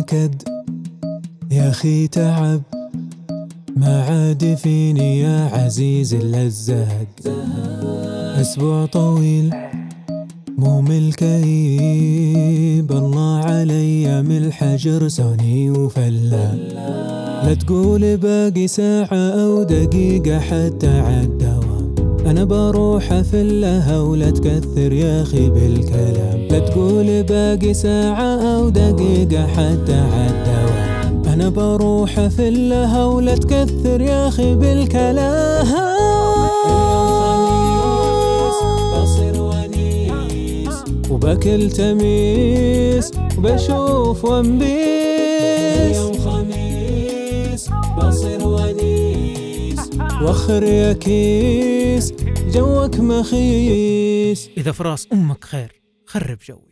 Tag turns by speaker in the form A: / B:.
A: نكد يا أخي تعب، ما عاد فيني يا عزيز إلا الزهق. أسبوع طويل مو ملكئيب، الله علي من الحجر سوني وفلا. لا تقول باقي ساعة أو دقيقة حتى عالدوام، أنا بروح أفلها ولا تكثر يا أخي بالكلام. لا تقول باقي ساعة أو دقيقة حتى عالدوام، أنا بروح أفلها ولا تكثر يا أخي بالكلام. بصير ونيس وباكل تميس وبشوف وانبيس. يوم خميس بصير ونيس وخر يا كيس جوك مخيس.
B: إذا فراس أمك خير خرب جو.